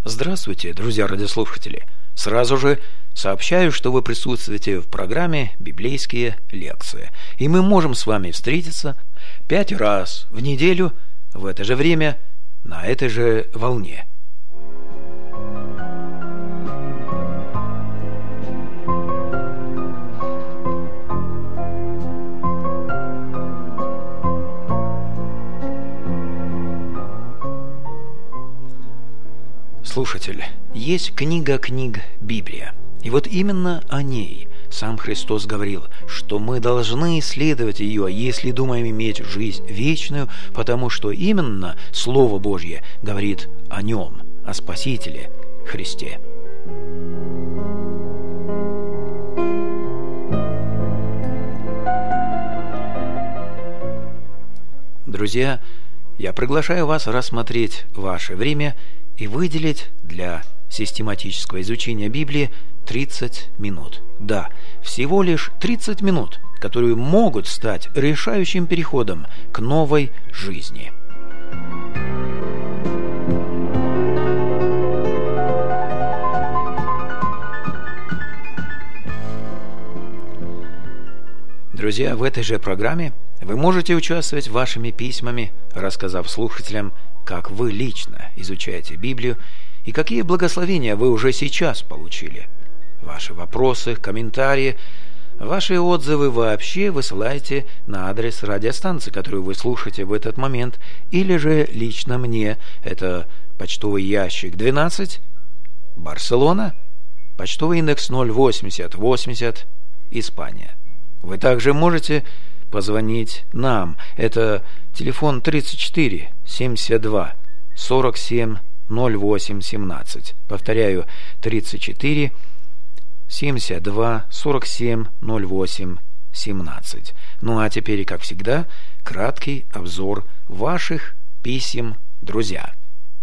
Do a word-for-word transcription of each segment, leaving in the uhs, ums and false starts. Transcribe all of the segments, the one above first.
Здравствуйте, друзья радиослушатели! Сразу же сообщаю, что вы присутствуете в программе «Библейские лекции». И мы можем с вами встретиться пять раз в неделю в это же время на этой же волне. Слушатель, есть книга книг Библия. И вот именно о ней сам Христос говорил, что мы должны исследовать ее, если думаем иметь жизнь вечную, потому что именно Слово Божье говорит о нем, о Спасителе Христе. Друзья, я приглашаю вас рассмотреть ваше время и выделить для систематического изучения Библии тридцать минут. Да, всего лишь тридцать минут, которые могут стать решающим переходом к новой жизни. Друзья, в этой же программе вы можете участвовать вашими письмами, рассказав слушателям, как вы лично изучаете Библию и какие благословения вы уже сейчас получили. Ваши вопросы, комментарии, ваши отзывы вообще высылайте на адрес радиостанции, которую вы слушаете в этот момент, или же лично мне. Это почтовый ящик двенадцать, Барселона, почтовый индекс ноль восемьдесят восемьдесят, Испания. Вы также можете позвонить нам. Это телефон тридцать четыре семьдесят два сорок семь ноль восемь семнадцать. Повторяю, тридцать четыре семьдесят два сорок семь ноль восемь семнадцать. Ну а теперь, как всегда, краткий обзор ваших писем, друзья.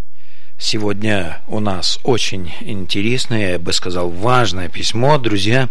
Сегодня у нас очень интересное, я бы сказал, важное письмо, друзья,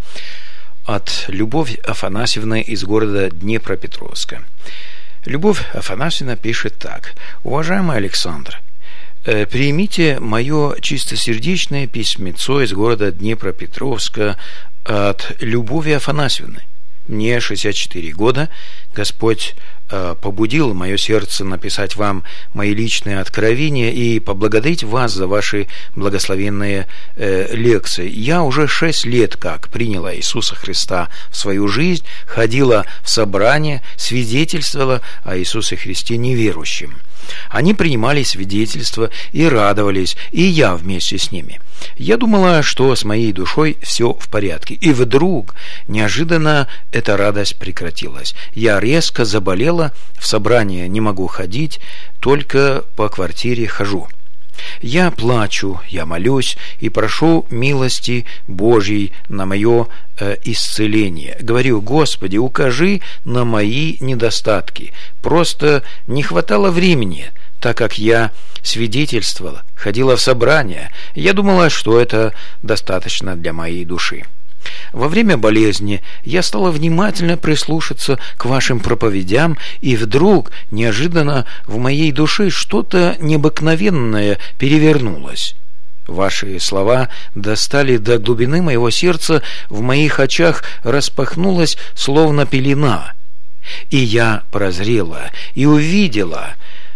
от Любовь Афанасьевны из города Днепропетровска. Любовь Афанасьевна пишет так: «Уважаемый Александр, э, примите мое чистосердечное письмецо из города Днепропетровска от Любови Афанасьевны. Мне шестьдесят четыре года. Господь э, побудил мое сердце написать вам мои личные откровения и поблагодарить вас за ваши благословенные э, лекции. Я уже шесть лет как приняла Иисуса Христа в свою жизнь, ходила в собрания, свидетельствовала о Иисусе Христе неверующим. Они принимали свидетельства и радовались, и я вместе с ними. Я думала, что с моей душой все в порядке. И вдруг, неожиданно, эта радость прекратилась. Я резко заболела, в собрание не могу ходить, только по квартире хожу. Я плачу, я молюсь и прошу милости Божьей на мое э, исцеление. Говорю: Господи, укажи на мои недостатки. Просто не хватало времени, так как я свидетельствовала, ходила в собрания. Я думала, что это достаточно для моей души. Во время болезни я стала внимательно прислушаться к вашим проповедям, и вдруг, неожиданно, в моей душе что-то необыкновенное перевернулось. Ваши слова достали до глубины моего сердца, в моих очах распахнулась словно пелена. И я прозрела и увидела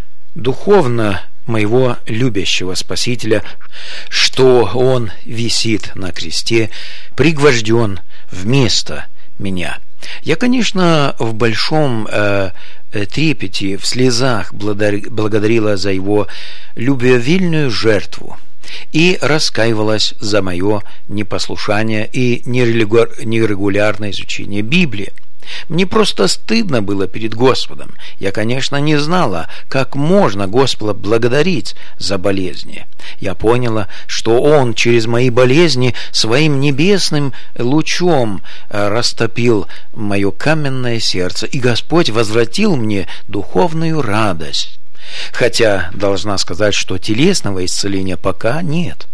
духовно моего любящего Спасителя, что Он висит на кресте, пригвожден вместо меня. Я, конечно, в большом э, трепете, в слезах благодарила за Его любвеобильную жертву и раскаивалась за мое непослушание и нерегулярное изучение Библии. Мне просто стыдно было перед Господом. Я, конечно, не знала, как можно Господа благодарить за болезни. Я поняла, что Он через мои болезни своим небесным лучом растопил мое каменное сердце, и Господь возвратил мне духовную радость. Хотя, должна сказать, что телесного исцеления пока нет.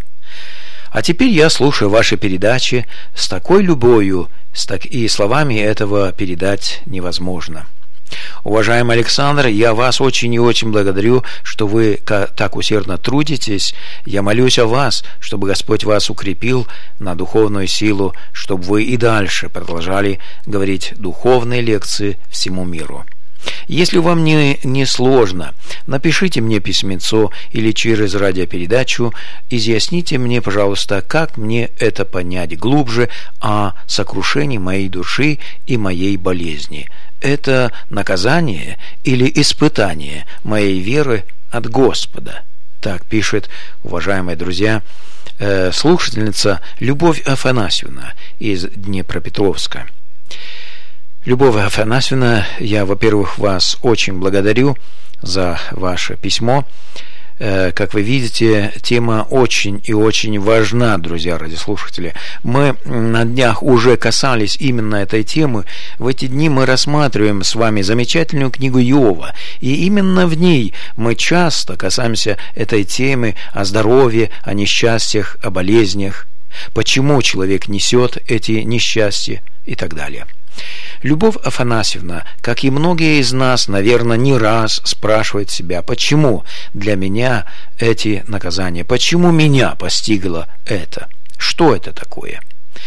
А теперь я слушаю ваши передачи с такой любовью, и словами этого передать невозможно. Уважаемый Александр, я вас очень и очень благодарю, что вы так усердно трудитесь. Я молюсь о вас, чтобы Господь вас укрепил на духовную силу, чтобы вы и дальше продолжали говорить духовные лекции всему миру. Если вам не, не сложно, напишите мне письмецо или через радиопередачу, изъясните мне, пожалуйста, как мне это понять глубже о сокрушении моей души и моей болезни. Это наказание или испытание моей веры от Господа? Так пишет, уважаемые друзья, э, слушательница Любовь Афанасьевна из Днепропетровска. Любовь Афанасьевна, я, во-первых, вас очень благодарю за ваше письмо. Как вы видите, тема очень и очень важна, друзья радиослушатели. Мы на днях уже касались именно этой темы. В эти дни мы рассматриваем с вами замечательную книгу Иова. И именно в ней мы часто касаемся этой темы о здоровье, о несчастьях, о болезнях. Почему человек несет эти несчастья и так далее. Любовь Афанасьевна, как и многие из нас, наверное, не раз спрашивает себя, почему для меня эти наказания, почему меня постигло это, что это такое?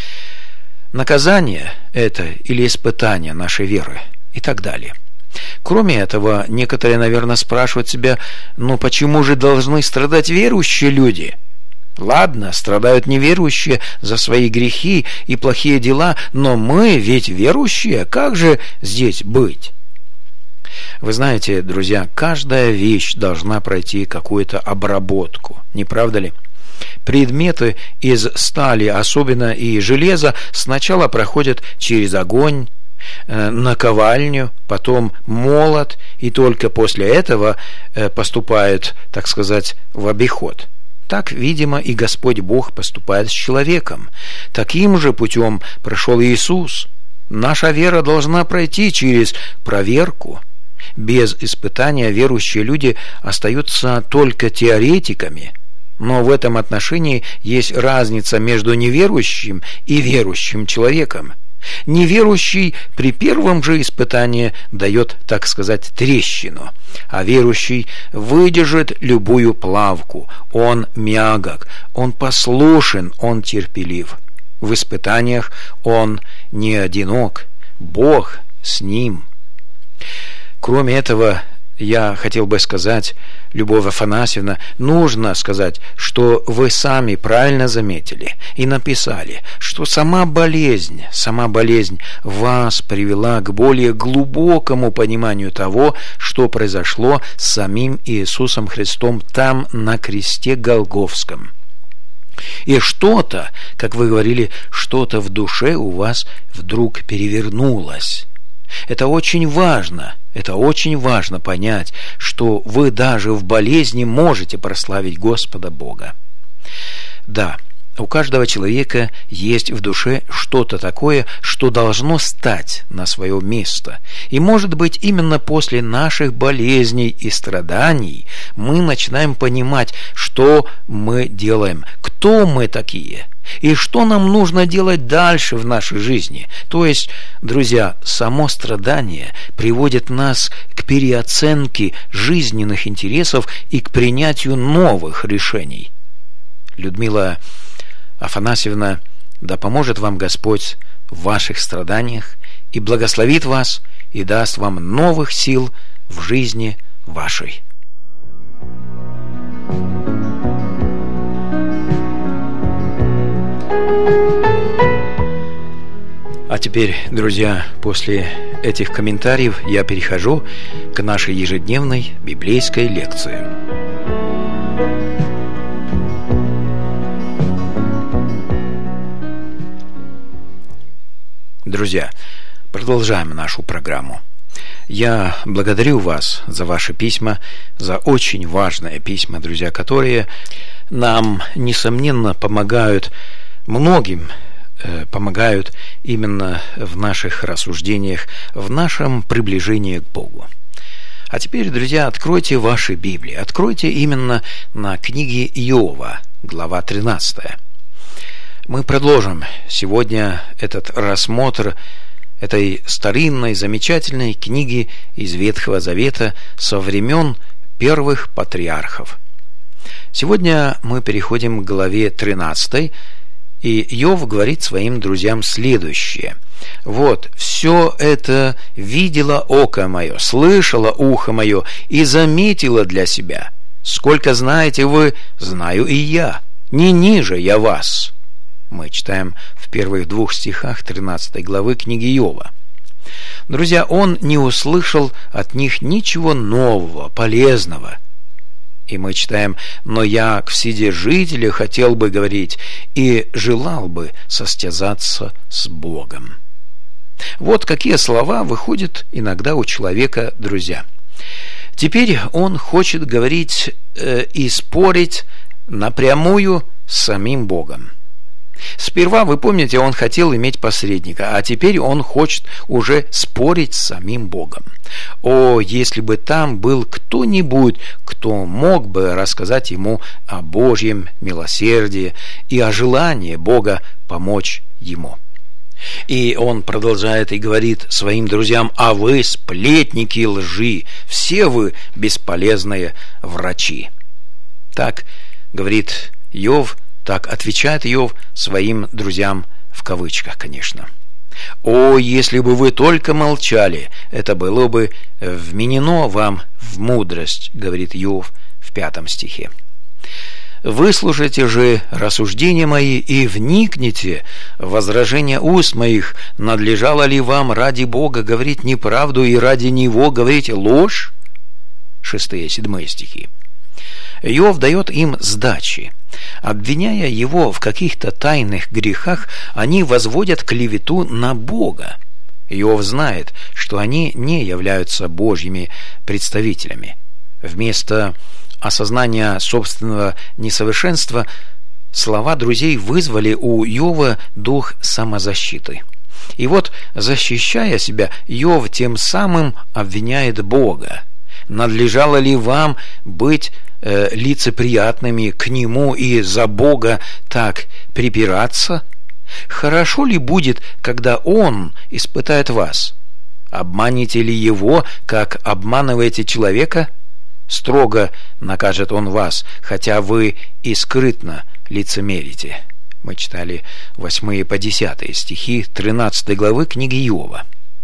Наказание это или испытание нашей веры и так далее. Кроме этого, некоторые, наверное, спрашивают себя, ну почему же должны страдать верующие люди? Ладно, страдают неверующие за свои грехи и плохие дела, но мы ведь верующие, как же здесь быть? Вы знаете, друзья, каждая вещь должна пройти какую-то обработку, не правда ли? Предметы из стали, особенно и железа, сначала проходят через огонь, наковальню, потом молот, и только после этого поступают, так сказать, в обиход. Так, видимо, и Господь Бог поступает с человеком. Таким же путем прошел Иисус. Наша вера должна пройти через проверку. Без испытания верующие люди остаются только теоретиками. Но в этом отношении есть разница между неверующим и верующим человеком. Неверующий при первом же испытании дает, так сказать, трещину, а верующий выдержит любую плавку. Он мягок, он послушен, он терпелив. В испытаниях он не одинок, Бог с ним. Кроме этого, я хотел бы сказать, Любовь Афанасьевна, нужно сказать, что вы сами правильно заметили и написали, что сама болезнь, сама болезнь вас привела к более глубокому пониманию того, что произошло с самим Иисусом Христом там, на кресте Голгофском. И что-то, как вы говорили, что-то в душе у вас вдруг перевернулось. Это очень важно, это очень важно понять, что вы даже в болезни можете прославить Господа Бога. Да, у каждого человека есть в душе что-то такое, что должно стать на свое место. И, может быть, именно после наших болезней и страданий мы начинаем понимать, что мы делаем, кто мы такие, и что нам нужно делать дальше в нашей жизни. То есть, друзья, само страдание приводит нас к переоценке жизненных интересов и к принятию новых решений. Людмила Афанасьевна, да поможет вам Господь в ваших страданиях и благословит вас и даст вам новых сил в жизни вашей. А теперь, друзья, после этих комментариев я перехожу к нашей ежедневной библейской лекции. Друзья, продолжаем нашу программу. Я благодарю вас за ваши письма, за очень важные письма, друзья, которые нам, несомненно, помогают многим, э, помогают именно в наших рассуждениях, в нашем приближении к Богу. А теперь, друзья, откройте ваши Библии, откройте именно на книге Иова, глава тринадцатая. Мы продолжим сегодня этот рассмотр этой старинной, замечательной книги из Ветхого Завета со времен первых патриархов. Сегодня мы переходим к главе тринадцатой, и Иов говорит своим друзьям следующее. «Вот, все это видело око мое, слышало ухо мое и заметило для себя. Сколько знаете вы, знаю и я, не ниже я вас». Мы читаем в первых двух стихах тринадцатой главы книги Иова. Друзья, он не услышал от них ничего нового, полезного. И мы читаем: «Но я к Вседержителю хотел бы говорить и желал бы состязаться с Богом». Вот какие слова выходят иногда у человека, друзья. Теперь он хочет говорить э, и спорить напрямую с самим Богом. Сперва, вы помните, он хотел иметь посредника, а теперь он хочет уже спорить с самим Богом. О, если бы там был кто-нибудь, кто мог бы рассказать ему о Божьем милосердии и о желании Бога помочь ему. И он продолжает и говорит своим друзьям: «А вы сплетники лжи, все вы бесполезные врачи». Так говорит Иов. Так отвечает Иов своим друзьям, в кавычках, конечно. «О, если бы вы только молчали, это было бы вменено вам в мудрость», говорит Иов в пятом стихе. «Выслушайте же рассуждения мои и вникните в возражения уст моих. Надлежало ли вам ради Бога говорить неправду и ради Него говорить ложь?» Шестые, седьмые стихи. Иов дает им сдачи. Обвиняя его в каких-то тайных грехах, они возводят клевету на Бога. Иов знает, что они не являются Божьими представителями. Вместо осознания собственного несовершенства слова друзей вызвали у Иова дух самозащиты. И вот, защищая себя, Иов тем самым обвиняет Бога. Надлежало ли вам быть э, лицеприятными к Нему и за Бога так припираться? Хорошо ли будет, когда Он испытает вас? Обманете ли Его, как обманываете человека? Строго накажет Он вас, хотя вы и скрытно лицемерите. Мы читали восьмые по десятые стихи тринадцатой главы книги Иова.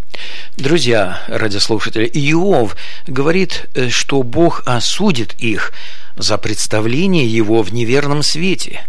Друзья, радиослушатели, Иов говорит, что Бог осудит их за представление Его в неверном свете.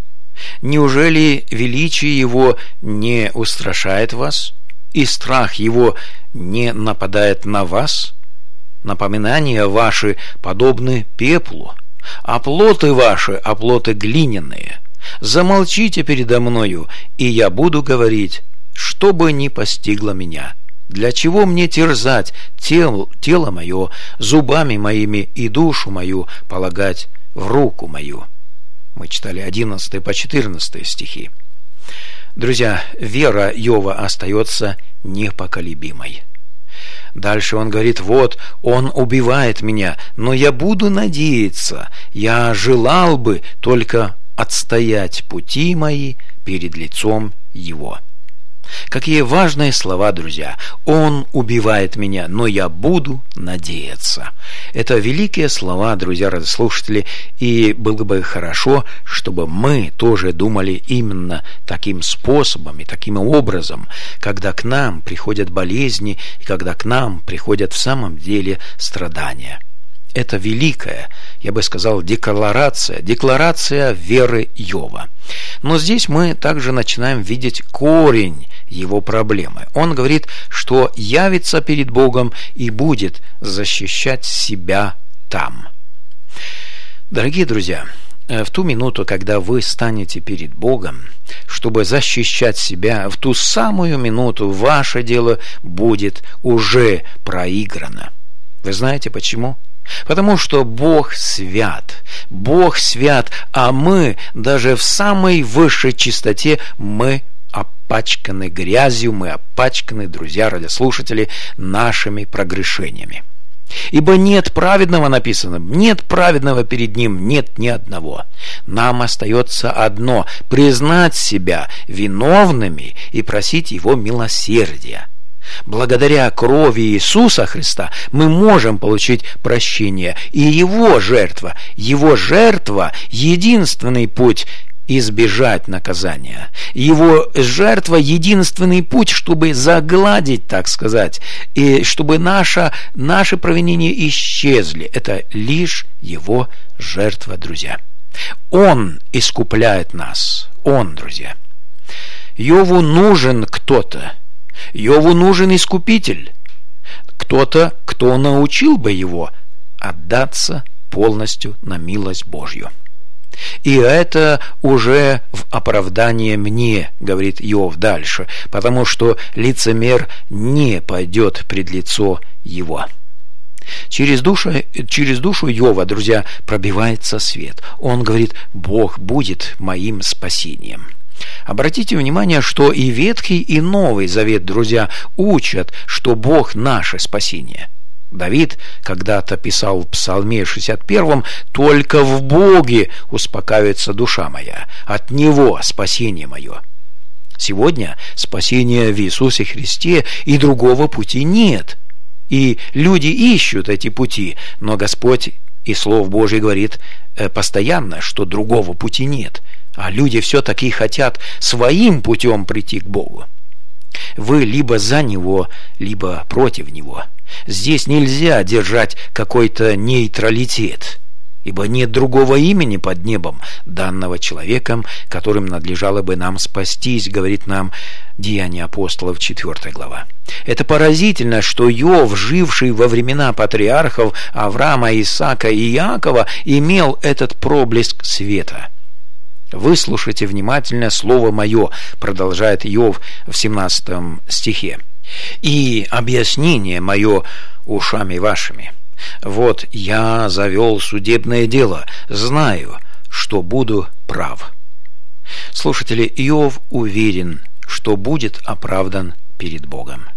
Неужели величие Его не устрашает вас, и страх Его не нападает на вас? Напоминания ваши подобны пеплу, а плоты ваши – оплоты глиняные. Замолчите передо мною, и я буду говорить, что бы ни постигло меня. Для чего мне терзать тел, тело мое зубами моими и душу мою полагать в руку мою? Мы читали одиннадцатый по четырнадцатый стихи. Друзья, вера Иова остается непоколебимой. Дальше он говорит: вот, он убивает меня, но я буду надеяться, я желал бы только отстоять пути мои перед лицом его. Какие важные слова, друзья. Он убивает меня, но я буду надеяться. Это великие слова, друзья, радиослушатели, и было бы хорошо, чтобы мы тоже думали именно таким способом и таким образом, когда к нам приходят болезни и когда к нам приходят в самом деле страдания. Это великая, я бы сказал, декларация, декларация веры Иова. Но здесь мы также начинаем видеть корень его проблемы. Он говорит, что явится перед Богом и будет защищать себя там. Дорогие друзья, в ту минуту, когда вы станете перед Богом, чтобы защищать себя, в ту самую минуту ваше дело будет уже проиграно. Вы знаете почему? Потому что Бог свят, Бог свят, а мы даже в самой высшей чистоте мы опачканы грязью, мы опачканы, друзья, радиослушатели, нашими прогрешениями. Ибо нет праведного, написано, нет праведного перед Ним, нет ни одного. Нам остается одно – признать себя виновными и просить Его милосердия. Благодаря крови Иисуса Христа мы можем получить прощение. И Его жертва, Его жертва – единственный путь избежать наказания. Его жертва – единственный путь, чтобы загладить, так сказать, и чтобы наша, наши провинения исчезли. Это лишь Его жертва, друзья. Он искупляет нас. Он, друзья. Йову нужен кто-то. Йову нужен искупитель. Кто-то, кто научил бы его отдаться полностью на милость Божью. И это уже в оправдание мне, говорит Иов дальше, потому что лицемер не пойдет пред лицо его. Через душу, через душу Иова, друзья, пробивается свет. Он говорит: Бог будет моим спасением. Обратите внимание, что и Ветхий, и Новый Завет, друзья, учат, что Бог наше спасение. Давид когда-то писал в Псалме шестьдесят первом: «Только в Боге успокаивается душа моя, от Него спасение мое». Сегодня спасение в Иисусе Христе, и другого пути нет. И люди ищут эти пути, но Господь и Слово Божье говорит постоянно, что другого пути нет. А люди все-таки хотят своим путем прийти к Богу. Вы либо за Него, либо против Него. Здесь нельзя держать какой-то нейтралитет, ибо нет другого имени под небом, данного человеком, которым надлежало бы нам спастись, говорит нам Деяния апостолов, четвёртая глава. Это поразительно, что Иов, живший во времена патриархов Авраама, Исаака и Иакова, имел этот проблеск света. «Выслушайте внимательно слово мое», продолжает Иов в семнадцатом стихе, «и объяснение мое ушами вашими. Вот я завел судебное дело, знаю, что буду прав». Слушатели, Иов уверен, что будет оправдан перед Богом.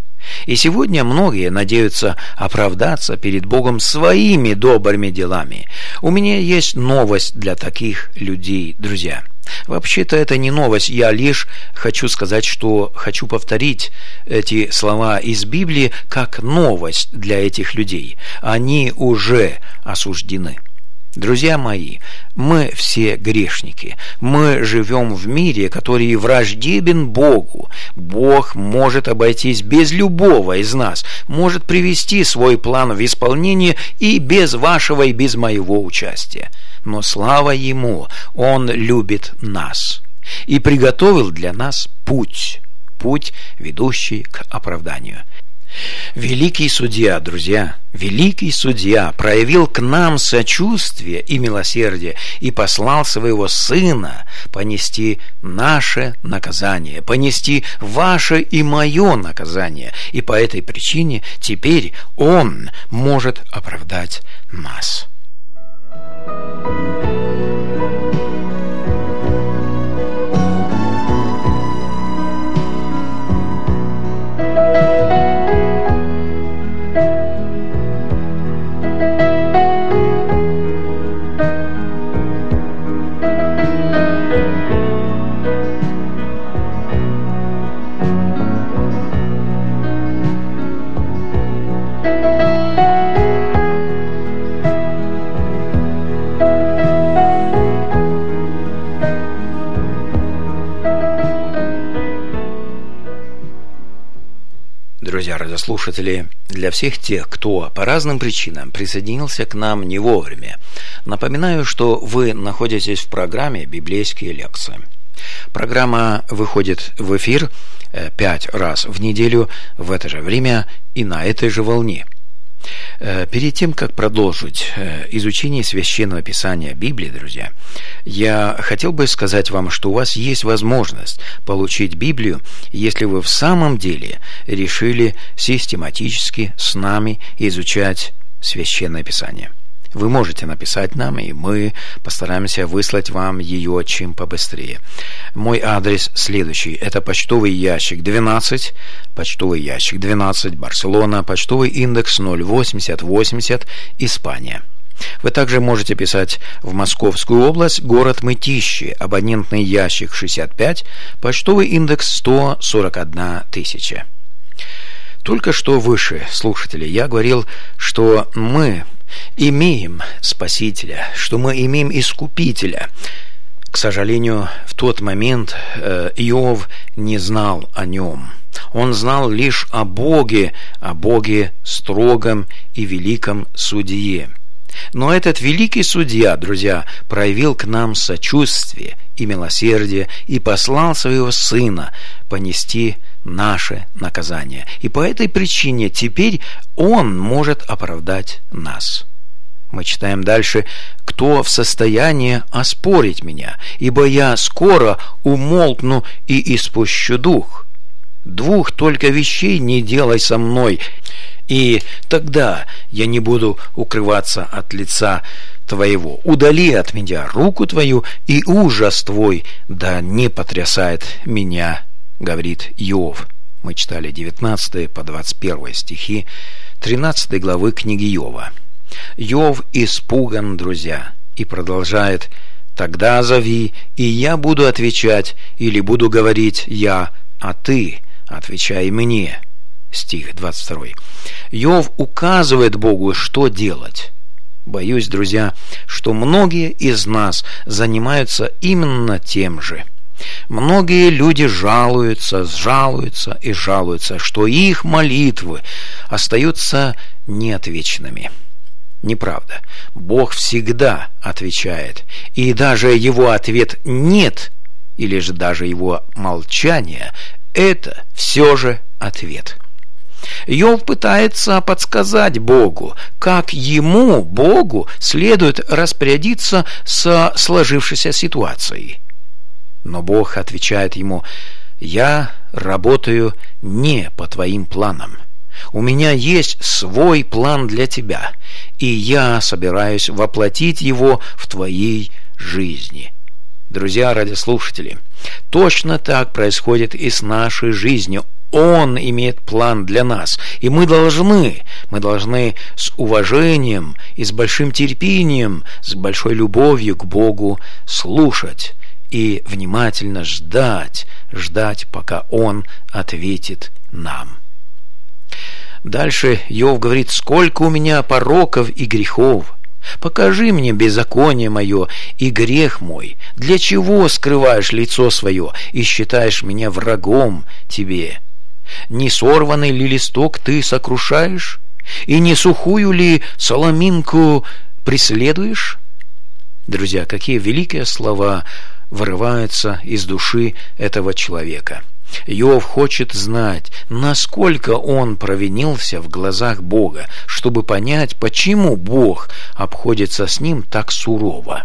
И сегодня многие надеются оправдаться перед Богом своими добрыми делами. У меня есть новость для таких людей, друзья. Вообще-то это не новость, я лишь хочу сказать, что хочу повторить эти слова из Библии как новость для этих людей. Они уже осуждены. Друзья мои, мы все грешники. Мы живем в мире, который враждебен Богу. Бог может обойтись без любого из нас, может привести свой план в исполнение и без вашего, и без моего участия. Но слава Ему, Он любит нас и приготовил для нас путь, путь, ведущий к оправданию. Великий судья, друзья, великий судья проявил к нам сочувствие и милосердие и послал своего Сына понести наше наказание, понести ваше и мое наказание. И по этой причине теперь Он может оправдать нас. Друзья, радиослушатели, для всех тех, кто по разным причинам присоединился к нам не вовремя, напоминаю, что вы находитесь в программе «Библейские лекции». Программа выходит в эфир пять раз в неделю в это же время и на этой же волне. Перед тем, как продолжить изучение Священного Писания Библии, друзья, я хотел бы сказать вам, что у вас есть возможность получить Библию, если вы в самом деле решили систематически с нами изучать Священное Писание. Вы можете написать нам, и мы постараемся выслать вам ее чем побыстрее. Мой адрес следующий. Это почтовый ящик двенадцать, почтовый ящик двенадцать, Барселона, почтовый индекс ноль восемьдесят восемьдесят, Испания. Вы также можете писать в Московскую область, город Мытищи, абонентный ящик шестьдесят пять, почтовый индекс сто сорок одна тысяча. Только что выше, слушатели, я говорил, что мы имеем Спасителя, что мы имеем Искупителя. К сожалению, в тот момент Иов не знал о нем. Он знал лишь о Боге, о Боге строгом и великом судье. Но этот великий судья, друзья, проявил к нам сочувствие и милосердие и послал своего Сына понести наше наказание. И по этой причине теперь Он может оправдать нас. Мы читаем дальше: «Кто в состоянии оспорить меня? Ибо я скоро умолкну и испущу дух. Двух только вещей не делай со мной, и тогда я не буду укрываться от лица Твоего. Удали от меня руку Твою, и ужас Твой да не потрясает меня», говорит Иов. Мы читали девятнадцатый по двадцать первый стихи тринадцатой главы книги Иова. Иов испуган, друзья, и продолжает: «Тогда зови, и я буду отвечать, или буду говорить я, а ты отвечай мне». Стих двадцать второй. Иов указывает Богу, что делать. Боюсь, друзья, что многие из нас занимаются именно тем же. Многие люди жалуются, жалуются и жалуются, что их молитвы остаются неотвеченными. Неправда. Бог всегда отвечает, и даже его ответ «нет», или же даже его молчание – это все же ответ. Иов пытается подсказать Богу, как ему, Богу, следует распорядиться со сложившейся ситуацией. Но Бог отвечает ему: «Я работаю не по твоим планам. У меня есть свой план для тебя, и я собираюсь воплотить его в твоей жизни». Друзья, радиослушатели, точно так происходит и с нашей жизнью. Он имеет план для нас, и мы должны, мы должны с уважением и с большим терпением, с большой любовью к Богу слушать и внимательно ждать, ждать, пока Он ответит нам. Дальше Иов говорит: «Сколько у меня пороков и грехов! Покажи мне беззаконие мое и грех мой. Для чего скрываешь лицо свое и считаешь меня врагом тебе? Не сорванный ли листок ты сокрушаешь, и не сухую ли соломинку преследуешь?» Друзья, какие великие слова вырываются из души этого человека. Иов хочет знать, насколько он провинился в глазах Бога, чтобы понять, почему Бог обходится с ним так сурово.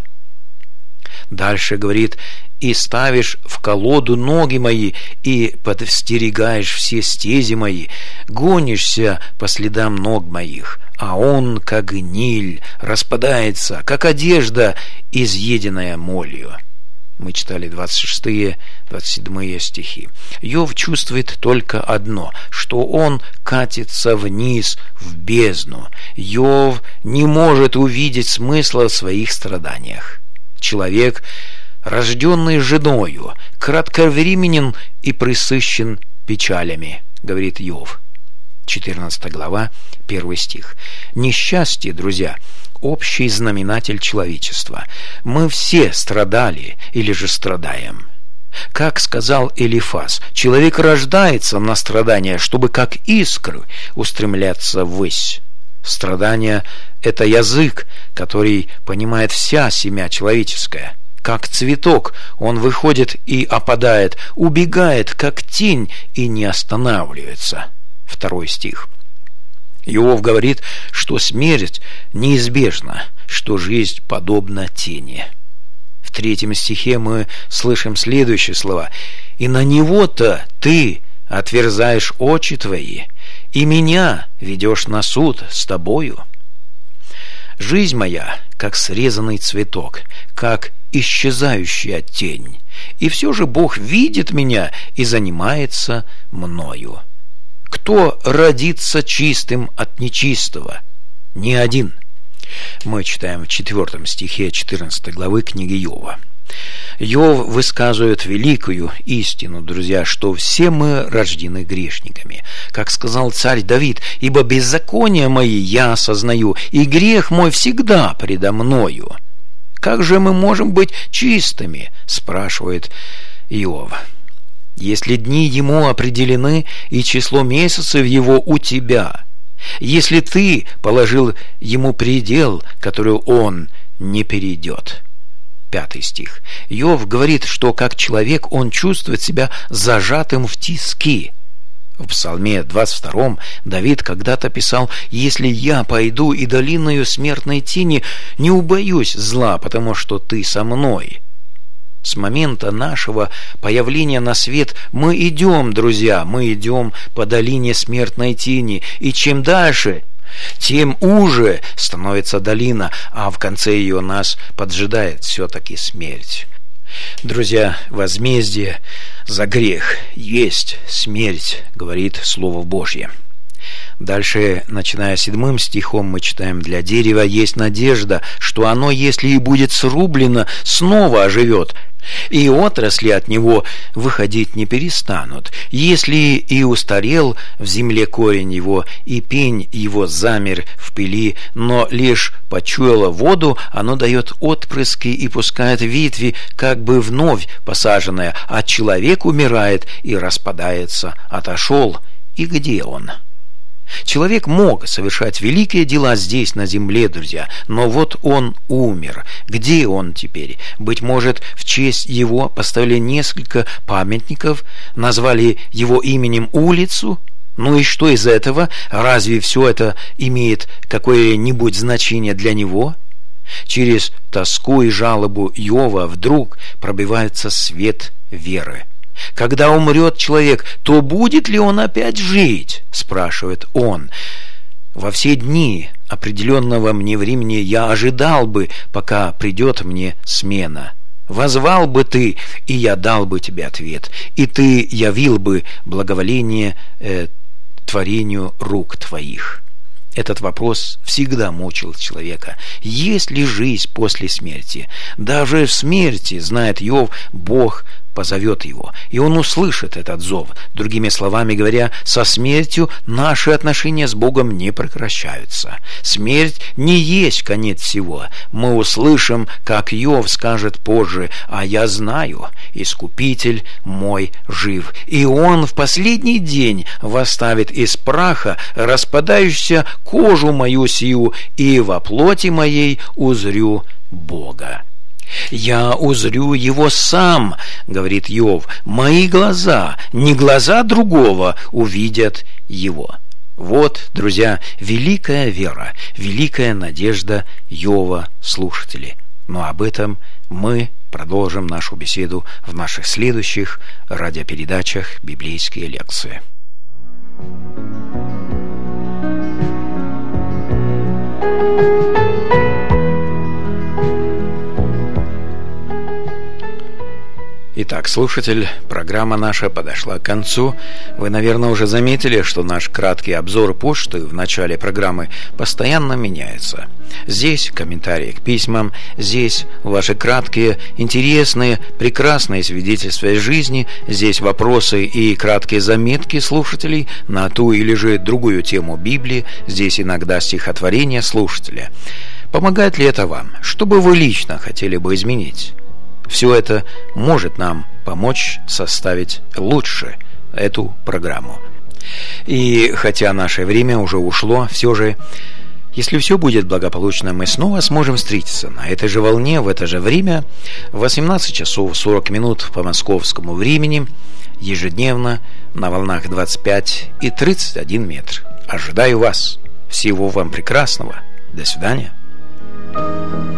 Дальше говорит: «И ставишь в колоду ноги мои, и подстерегаешь все стези мои, гонишься по следам ног моих, а он, как гниль, распадается, как одежда, изъеденная молью». Мы читали двадцать шестые, двадцать седьмые стихи. Иов чувствует только одно, что он катится вниз в бездну. Иов не может увидеть смысла в своих страданиях. Человек, рожденный женою, кратковременен и пресыщен печалями, говорит Иов. четырнадцатая глава, первый стих. Несчастье, друзья, общий знаменатель человечества. Мы все страдали или же страдаем. Как сказал Элифаз, человек рождается на страдания, чтобы как искры устремляться ввысь. Страдание – это язык, который понимает вся семя человеческая. Как цветок, он выходит и опадает, убегает, как тень, и не останавливается. Второй стих. Иов говорит, что смерть неизбежна, что жизнь подобна тени. В третьем стихе мы слышим следующие слова: «И на него-то ты отверзаешь очи твои, и меня ведешь на суд с тобою. Жизнь моя, как срезанный цветок, как исчезающая тень, и все же Бог видит меня и занимается мною. Кто родится чистым от нечистого? Ни один». Мы читаем в четвертом стихе четырнадцатой главы книги Иова. Иов высказывает великую истину, друзья, что все мы рождены грешниками. Как сказал царь Давид: «Ибо беззакония мои я осознаю, и грех мой всегда предо мною». «Как же мы можем быть чистыми?» – спрашивает Иов. «Если дни ему определены, и число месяцев его у тебя, если ты положил ему предел, который он не перейдет». Пятый стих. Иов говорит, что как человек он чувствует себя зажатым в тиски. В Псалме двадцать втором Давид когда-то писал: «Если я пойду и долиною смертной тени, не убоюсь зла, потому что ты со мной». С момента нашего появления на свет мы идем, друзья, мы идем по долине смертной тени, и чем дальше, тем уже становится долина, а в конце ее нас поджидает все-таки смерть. Друзья, возмездие за грех есть смерть, говорит Слово Божье. Дальше, начиная седьмым стихом, мы читаем: «Для дерева есть надежда, что оно, если и будет срублено, снова оживет, и отрасли от него выходить не перестанут. Если и устарел в земле корень его, и пень его замер в пыли, но лишь почуяло воду, оно дает отпрыски и пускает ветви, как бы вновь посаженное, а человек умирает и распадается. Отошел, и где он?» Человек мог совершать великие дела здесь, на земле, друзья, но вот он умер. Где он теперь? Быть может, в честь его поставили несколько памятников, назвали его именем улицу? Ну и что из этого? Разве все это имеет какое-нибудь значение для него? Через тоску и жалобу Иова вдруг пробивается свет веры. «Когда умрет человек, то будет ли он опять жить?» – спрашивает он. «Во все дни определенного мне времени я ожидал бы, пока придет мне смена. Возвал бы ты, и я дал бы тебе ответ, и ты явил бы благоволение э, творению рук твоих». Этот вопрос всегда мучил человека. Есть ли жизнь после смерти? Даже в смерти, знает Иов, Бог позовет его, и он услышит этот зов. Другими словами говоря, со смертью наши отношения с Богом не прекращаются. Смерть не есть конец всего. Мы услышим, как Иов скажет позже: «А я знаю, Искупитель мой жив, и он в последний день восставит из праха распадающуюся кожу мою сию, и во плоти моей узрю Бога». «Я узрю его сам, — говорит Иов, — мои глаза, не глаза другого, увидят его». Вот, друзья, великая вера, великая надежда Иова, слушатели. Но об этом мы продолжим нашу беседу в наших следующих радиопередачах «Библейские лекции». Итак, слушатель, программа наша подошла к концу. Вы, наверное, уже заметили, что наш краткий обзор почты в начале программы постоянно меняется. Здесь комментарии к письмам, здесь ваши краткие, интересные, прекрасные свидетельства из жизни, здесь вопросы и краткие заметки слушателей на ту или же другую тему Библии, здесь иногда стихотворения слушателя. Помогает ли это вам? Что бы вы лично хотели бы изменить? Все это может нам помочь составить лучше эту программу. И хотя наше время уже ушло, все же, если все будет благополучно, мы снова сможем встретиться на этой же волне, в это же время, в восемнадцать часов сорок минут по московскому времени, ежедневно на волнах двадцать пять и тридцать один метр. Ожидаю вас. Всего вам прекрасного. До свидания.